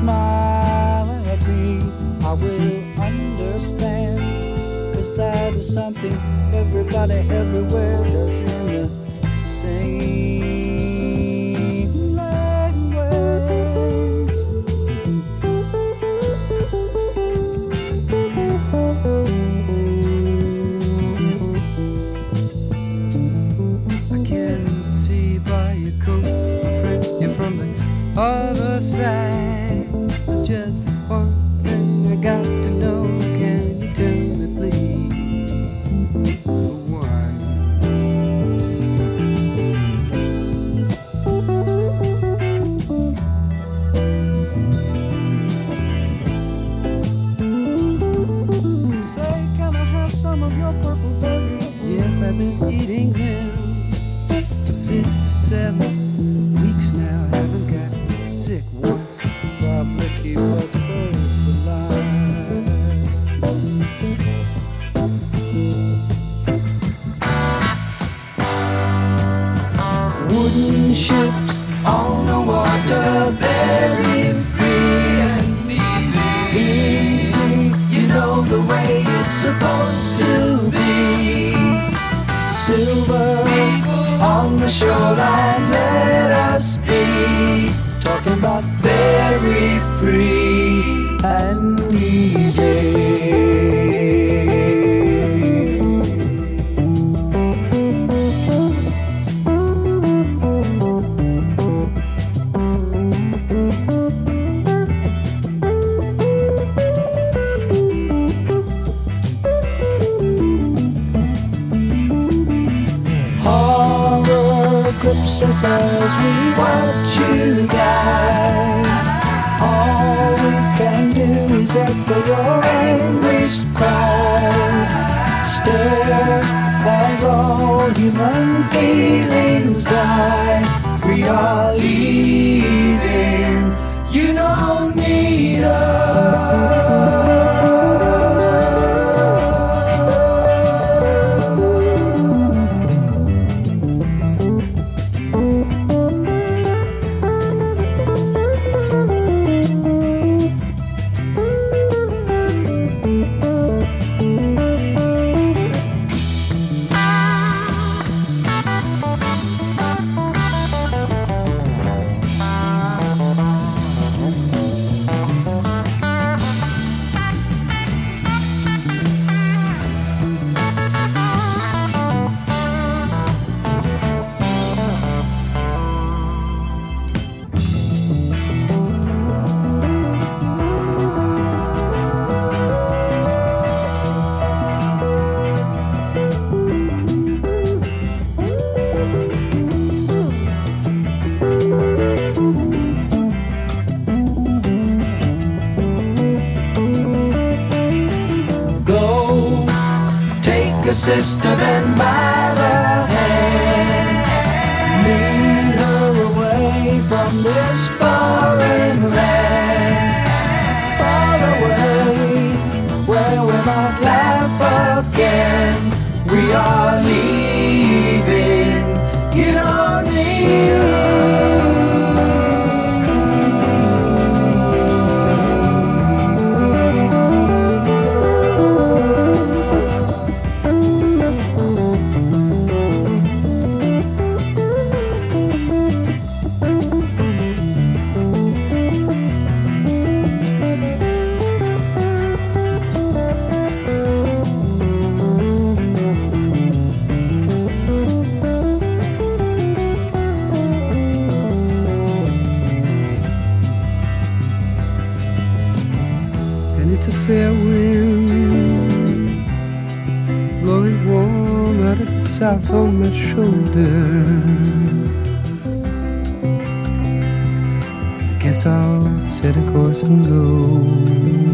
smile at me, I will understand. 'Cause that is something everybody everywhere does in the same language. I can see by your coat, my friend, you're from the other side. There's just one thing I got to know. Can you tell me, please? One. Say, can I have some of your purple berries? Yes, I've been eating them for 6 or 7 weeks now. I haven't got sick once. Probably keep us both alive. Wooden ships on the water, very free and easy. Easy, you know the way it's supposed to be. Silver on the shoreline, let us be. Talking about very free and easy. Horror grips us as we watch you die. All we can do is echo your anguished cries. Stare as all human feelings die. We are leaving, you don't need us. A sister, then by the hand, lead her away from this foreign land, far away, where we might laugh again. We are leaving, you don't need. It's a fair wind blowing warm out of the south on my shoulder. I guess I'll set a course and go.